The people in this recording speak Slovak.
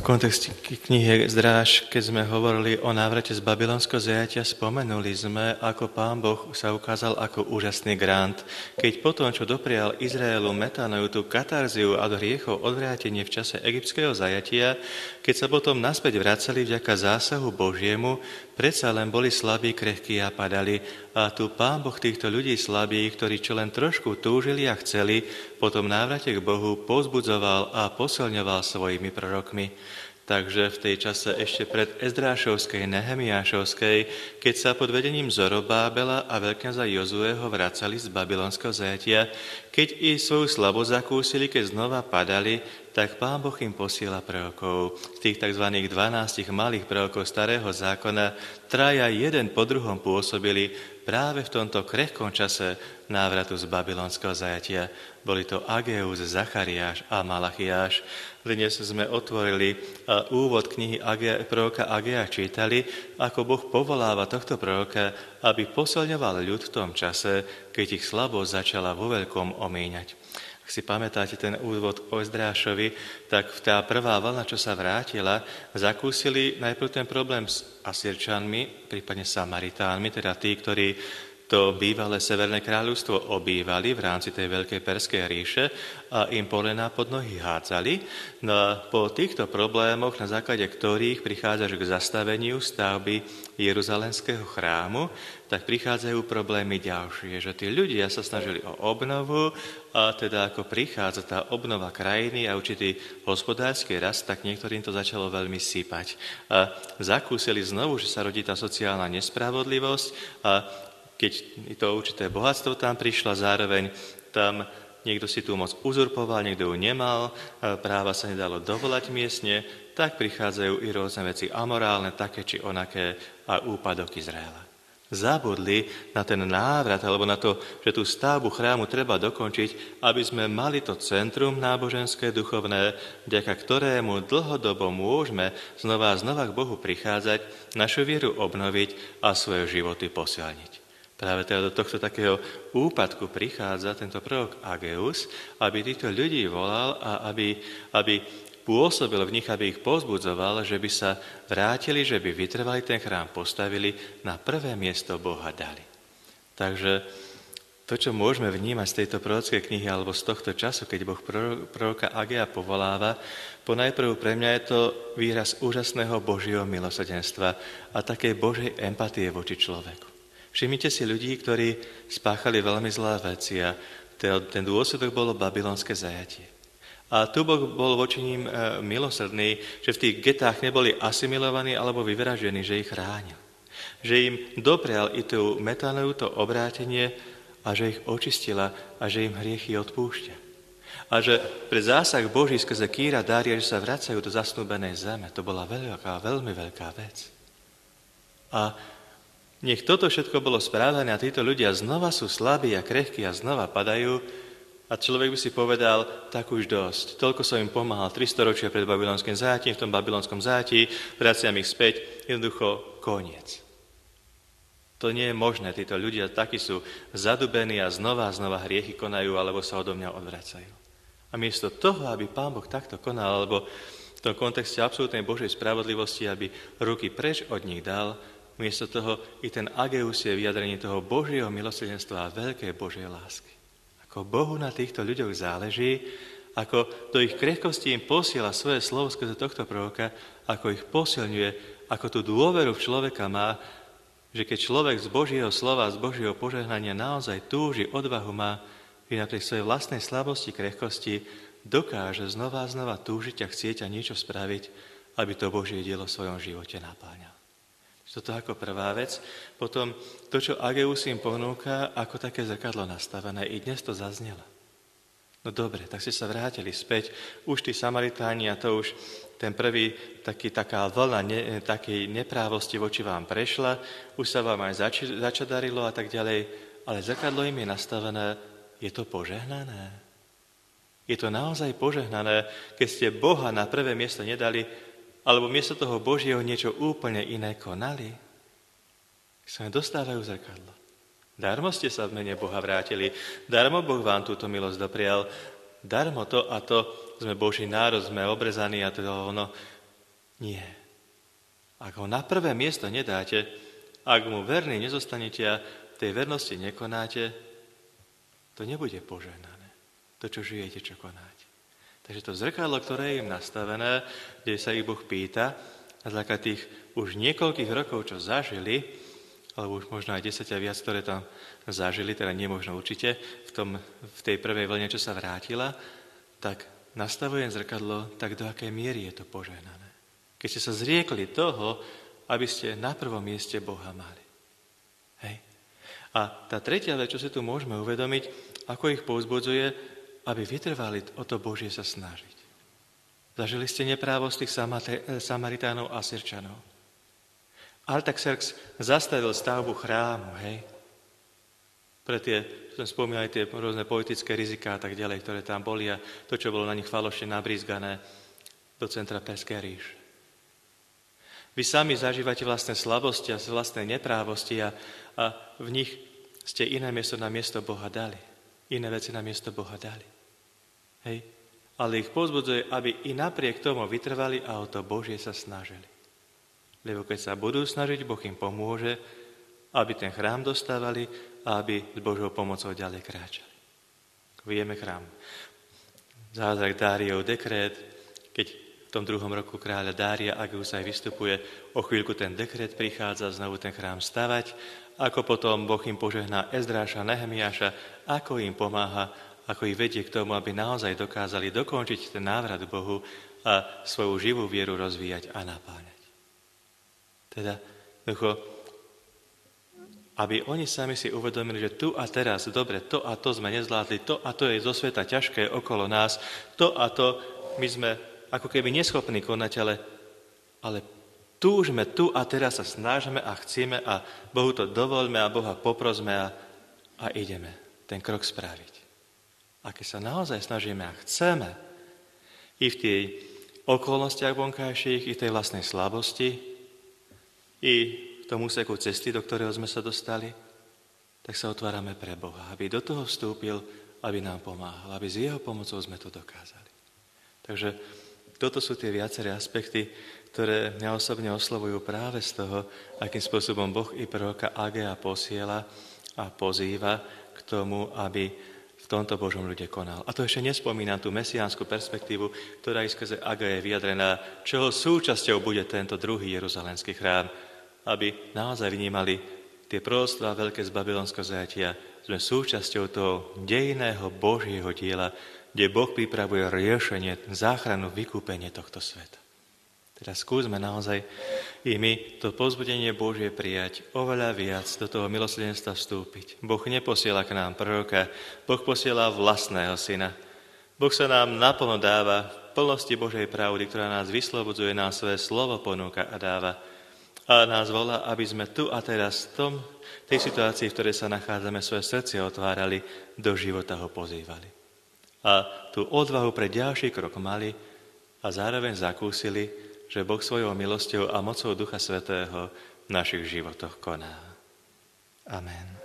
V kontexte knihy Zdráž, keď sme hovorili o návrate z babylonského zajatia, spomenuli sme, ako Pán Boh sa ukázal ako úžasný grant. Keď potom, čo doprial Izraelu metanoju tú katarziu a do hriechov odvrátenie v čase egyptského zajatia, keď sa potom naspäť vracali vďaka zásahu Božiemu, predsa len boli slabí, krehkí a padali. A tu Pán Boh týchto ľudí slabých, ktorí čo len trošku túžili a chceli, potom návrate k Bohu povzbudzoval a posilňoval svojimi prorokmi. Takže v tej čase ešte pred Ezdrášovskej, Nehemiášovskej, keď sa pod vedením Zorobábela a veľkňaza Jozueho vracali z babylonského zajatia, keď i svoju slabosť zakúsili, keď znova padali, tak Pán Boh im posiela prorokov. Z tých tzv. 12 malých prorokov starého zákona traja jeden po druhom pôsobili práve v tomto krehkom čase návratu z babylonského zajatia. Boli to Ageus, Zachariáš a Malachiáš. Dnes sme otvorili úvod knihy proroka Agea, čítali, ako Boh povoláva tohto proroka, aby posilňoval ľud v tom čase, keď ich slabosť začala vo veľkom omíňať. Ak si pamätáte ten úvod o Ezdrášovi, tak tá prvá vlna, čo sa vrátila, zakúsili najprv ten problém s Asýrčanmi, prípadne Samaritánmi, teda tí, ktorí to bývalé Severné kráľovstvo obývali v rámci tej veľkej Perskej ríše a im polená pod nohy hádzali. No a po týchto problémoch, na základe ktorých prichádzaš k zastaveniu stavby Jeruzalemského chrámu, tak prichádzajú problémy ďalšie, že tí ľudia sa snažili o obnovu a teda ako prichádza tá obnova krajiny a určitý hospodársky rast, tak niektorým to začalo veľmi sypať. A zakúsili znovu, že sa rodí tá sociálna nespravodlivosť a keď to určité bohatstvo tam prišlo, zároveň tam niekto si tú moc uzurpoval, niekto ju nemal, práva sa nedalo dovolať miestne, tak prichádzajú i rôzne veci amorálne, také či onaké a úpadok Izraela. Zabudli na ten návrat, alebo na to, že tú stavbu chrámu treba dokončiť, aby sme mali to centrum náboženské, duchovné, vďaka ktorému dlhodobo môžeme znova a znova k Bohu prichádzať, našu vieru obnoviť a svoje životy posilniť. Práve teda do tohto takého úpadku prichádza tento prorok Ageus, aby týchto ľudí volal a aby pôsobil v nich, aby ich povzbudzoval, že by sa vrátili, že by vytrvali, ten chrám postavili, na prvé miesto Boha dali. Takže to, čo môžeme vnímať z tejto prorockej knihy alebo z tohto času, keď Boh proroka Agea povoláva, ponajprv pre mňa je to výraz úžasného Božieho milosrdenstva a takej Božej empatie voči človeku. Všimnite si ľudí, ktorí spáchali veľmi zlé veci a ten dôsledok bolo babylonské zajatie. A tu Boh bol voči ním milosrdný, že v tých getách neboli asimilovaní alebo vyvražení, že ich chránil. Že im doprial i tú metanoju, to obrátenie a že ich očistila a že im hriechy odpúšťa. A že pre zásah Boží skrze Kýra Dária, že sa vracajú do zasnúbenej zeme, to bola veľmi veľká vec. A nech toto všetko bolo správené a títo ľudia znova sú slabí a krehkí a znova padajú a človek by si povedal, tak už dosť. Toľko som im pomáhal 300 ročia pred babylonským zajatím, v tom babylonskom zajatí, vraciam ich späť, jednoducho koniec. To nie je možné, títo ľudia takí sú zadubení a znova hriechy konajú alebo sa odo mňa odvracajú. A miesto toho, aby Pán Boh takto konal, alebo v tom kontexte absolútnej Božej spravodlivosti, aby ruky preč od nich dal, miesto toho i ten Ageus je vyjadrenie toho Božieho milosrdenstva a veľkej Božej lásky. Ako Bohu na týchto ľuďoch záleží, ako do ich krehkosti im posiela svoje slovo skrze tohto proroka, ako ich posilňuje, ako tú dôveru v človeka má, že keď človek z Božieho slova, z Božieho požehnania naozaj túži, odvahu má, i napriek svojej vlastnej slabosti, krehkosti, dokáže znova túžiť a chcieť a niečo spraviť, aby to Božie dielo v svojom živote napáňal. Toto ako prvá vec. Potom to, čo Ageus im ponúka, ako také zrkadlo nastavené. I dnes to zaznelo. No dobre, tak ste sa vrátili späť. Už tí Samaritáni a to už ten prvý taká vlna takej neprávosti voči vám prešla. Už sa vám aj začadarilo a tak ďalej. Ale zrkadlo im je nastavené. Je to požehnané? Je to naozaj požehnané, keď ste Boha na prvé miesto nedali, alebo miesto toho Božieho niečo úplne iné konali? Sa dostávajú zrkadlo. Darmo ste sa v mene Boha vrátili, darmo Boh vám túto milosť doprial, darmo to a to sme Boží národ, sme obrezaní a to ono. Nie. Ak ho na prvé miesto nedáte, ak mu verný nezostanete a tej vernosti nekonáte, to nebude požehnané. To, čo žijete, čo konáte. Takže to zrkadlo, ktoré je im nastavené, kde sa ich Boh pýta, a zľaka tých už niekoľkých rokov, čo zažili, alebo už možno aj 10 a viac, ktoré tam zažili, teda nie možno určite, v tej prvej vlne, čo sa vrátila, tak nastavujem zrkadlo, tak do akej miery je to požehnané. Keď ste sa zriekli toho, aby ste na prvom mieste Boha mali. Hej. A tá tretia vec, čo si tu môžeme uvedomiť, ako ich povzbudzuje, aby vytrvali o to Božie sa snažiť. Zažili ste neprávosť tých Samaritánov a Sirčanov. Artaxerxes zastavil stavbu chrámu, hej. Pre tie, som spomínal aj tie rôzne politické riziká a tak ďalej, ktoré tam boli a to, čo bolo na nich falošne nabrízgané do centra Perskej ríše. Vy sami zažívate vlastné slabosti a vlastné neprávosti a v nich ste iné miesto na miesto Boha dali. Iné veci na miesto Boha dali. Hej. Ale ich povzbudzuje, aby i napriek tomu vytrvali a o to Božie sa snažili. Lebo keď sa budú snažiť, Boh im pomôže, aby ten chrám dostávali a aby s Božou pomocou ďalej kráčali. Vieme chrám. Zázrak Dáriov dekrét, keď v tom 2. roku kráľa Dária Ageus aj vystupuje, o chvíľku ten dekrét prichádza znovu ten chrám stavať, ako potom Boh im požehná Ezdráša, Nehemiáša, ako im pomáha, ako ich vedie k tomu, aby naozaj dokázali dokončiť ten návrat k Bohu a svoju živú vieru rozvíjať a napáňať. Teda, aby oni sami si uvedomili, že tu a teraz, dobre, to a to sme nezvládli, to a to je zo sveta ťažké okolo nás, to a to my sme ako keby neschopní konať, ale túžme tu a teraz sa snažíme a chceme a Bohu to dovoľme a Boha poprosme a ideme ten krok spraviť. A keď sa naozaj snažíme a chceme i v tej okolnostiach vonkajších, i v tej vlastnej slabosti, i v tom úseku cesty, do ktorého sme sa dostali, tak sa otvárame pre Boha, aby do toho vstúpil, aby nám pomáhal, aby s jeho pomocou sme to dokázali. Takže toto sú tie viaceré aspekty, ktoré mňa osobne oslovujú práve z toho, akým spôsobom Boh i proroka Agea posiela a pozýva k tomu, aby v tomto Božom ľude konal. A to ešte nespomínam tú mesiánsku perspektívu, ktorá je skrze Agea je vyjadrená, čoho súčasťou bude tento druhý jeruzalémsky chrám, aby naozaj vnímali tie proroctvá veľké z babylonského zajatia. Sme súčasťou toho dejinného Božieho diela, kde Boh pripravuje riešenie, záchranu, vykúpenie tohto sveta. Teda skúsme naozaj i my to povzbudenie Božie prijať, oveľa viac do toho milosrdenstva vstúpiť. Boh neposiela k nám proroka, Boh posiela vlastného syna. Boh sa nám naplno dáva v plnosti Božej pravdy, ktorá nás vyslobodzuje, nám svoje slovo ponúka a dáva. A nás volá, aby sme tu a teraz v tej situácii, v ktorej sa nachádzame, svoje srdce otvárali, do života ho pozývali. A tú odvahu pre ďalší krok mali a zároveň zakúsili, že Boh svojou milosťou a mocou Ducha Svätého v našich životoch koná. Amen.